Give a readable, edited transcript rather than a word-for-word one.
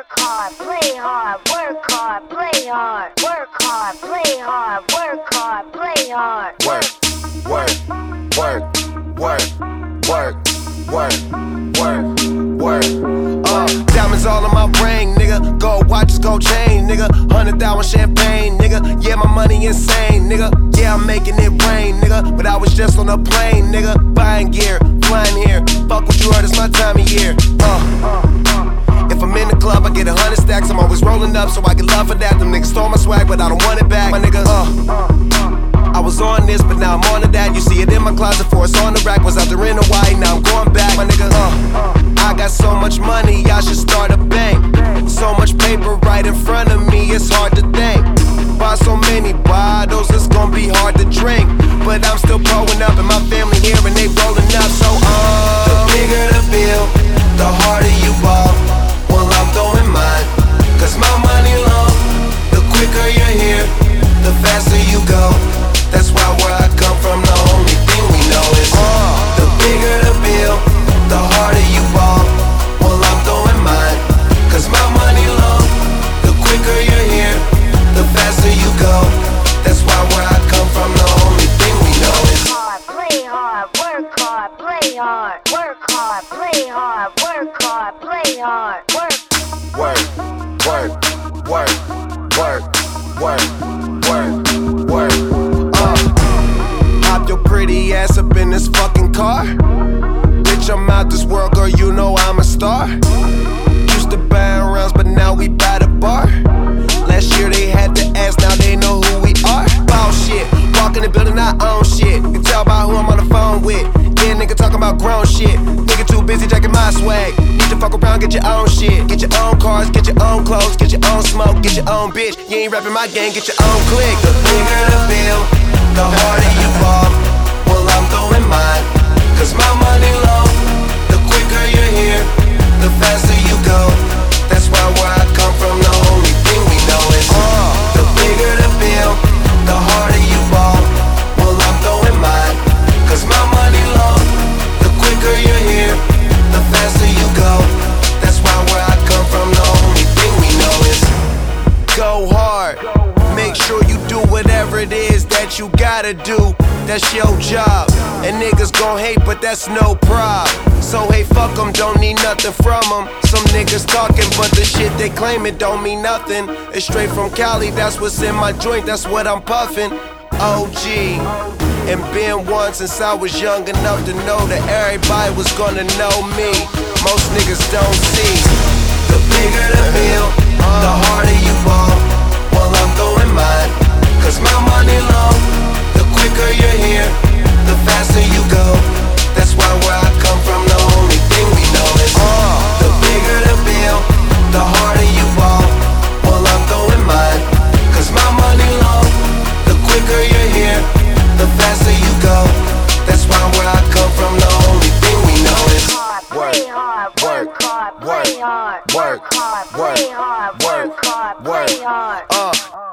work hard, play hard, work hard, play hard, work hard, play hard, work hard, play hard. Work, work, work, work, work, work, work, work. Diamonds all on my ring, nigga. Gold watches, gold chain, nigga. 100,000 champagne, nigga. Yeah, my money insane, nigga. Yeah, I'm making it rain, nigga. But I was just on a plane, nigga. Buying gear, flying here. Fuck what you heard, it's my time of year. If I'm in the club, I get 100 stacks. I'm always rolling up, so I get love for that. Them niggas stole my swag, but I don't want it back. My nigga, I was on this, but now I'm on to that. You see it in my closet, for it's on the rack. Was out there in Hawaii, now I'm going back. My nigga, I got so much money, I should start a bank. So much paper right in front of me, it's hard to think. Buy so many bottles, it's gonna be hard to drink. But I'm still growing up, and my family here, and they rolling up. So, the bigger the bill, the harder you ball. Well, I'm throwing mine, cause my money long. The quicker you're here, the faster you go. That's why where I come from, the only thing we know is the bigger the bill, the harder you ball. Well, I'm throwing mine, cause my money long. The quicker you're here, the faster you go. That's why where I come from, the only thing we know is Play hard, work hard, play hard, work hard, play hard, work hard, play hard, work. Work, work, work, work, work, work, work. Hop your pretty ass up in this fucking car. Bitch, I'm out this world, girl, you know I'm a star. Used to buy rounds, but now we buy the bar. Last year they had to ask, now they know who we are. Ball shit, walk in the building, I own shit. You can tell by who I'm on the phone with. Yeah, nigga talking about grown shit. Nigga too busy jacking my swag. Need to fuck around, get your own shit. Get your own cars, get your own clothes, get your own smoke, get your own bitch. You ain't rapping my gang, get your own clique. The bigger the bill, the harder you fall. Well, I'm throwing mine, cause my money long. The quicker you're here, the faster you go. That's why where I come from, the only thing we know is the bigger the bill, the harder you ball. Well, I'm throwing mine, cause my money long. The quicker you're here, the faster you go. That's why where I come from, the only thing we know is go hard. Make sure you do whatever it is that you gotta do. That's your job. And niggas gon' hate, but that's no prob. So hey, fuck them, don't need nothing from them. Some niggas talking, but the shit they claim it don't mean nothing. It's straight from Cali, that's what's in my joint, that's what I'm puffin'. OG, and been one since I was young enough to know that everybody was gonna know me. Most niggas don't see. The bigger the bill, the harder you ball. Well, I'm throwing mine, cause my money long. The quicker you're here, the faster you go. That's why where I come from, the only thing we know is the bigger the bill, the harder you ball. Well, I'm throwing mine, cause my money long. The quicker you're here, the faster you go. That's why where I come from, the only thing we know is Play hard, work hard, play hard, work hard, play hard, work hard, play hard.